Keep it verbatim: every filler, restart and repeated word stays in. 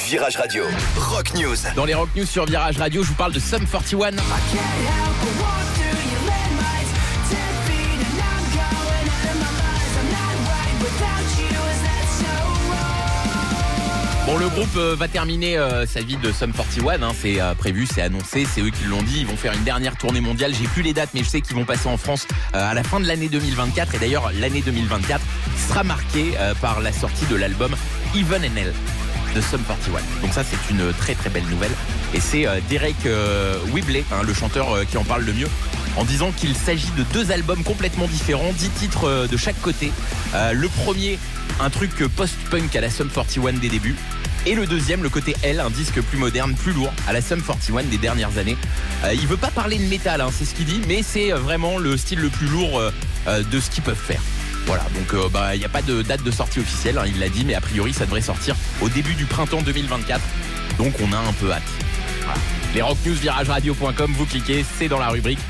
Virage Radio, Rock News. Dans les Rock News sur Virage Radio, je vous parle de Sum forty one. Bon, le groupe euh, va terminer euh, sa vie de Sum forty one, hein, c'est euh, prévu, c'est annoncé, c'est eux qui l'ont dit. Ils vont faire une dernière tournée mondiale. J'ai plus les dates, mais je sais qu'ils vont passer en France euh, à la fin de l'année deux mille vingt-quatre. Et d'ailleurs, l'année deux mille vingt-quatre sera marquée euh, par la sortie de l'album Even and Hell de Sum forty one. Donc ça, c'est une très très belle nouvelle. Et c'est euh, Derek euh, Whibley, hein, le chanteur euh, qui en parle le mieux, en disant qu'il s'agit de deux albums complètement différents, dix titres euh, de chaque côté. Euh, le premier, un truc post-punk à la Sum forty one des débuts. Et le deuxième, le côté L, un disque plus moderne, plus lourd, à la Sum forty one des dernières années. Euh, il veut pas parler de métal, hein, c'est ce qu'il dit, mais c'est vraiment le style le plus lourd euh, euh, de ce qu'ils peuvent faire. Voilà, donc il euh, bah, n'y a pas de date de sortie officielle, hein, il l'a dit, mais a priori ça devrait sortir au début du printemps deux mille vingt-quatre. Donc on a un peu hâte. Voilà. Les rock news virage radio point com, vous cliquez, c'est dans la rubrique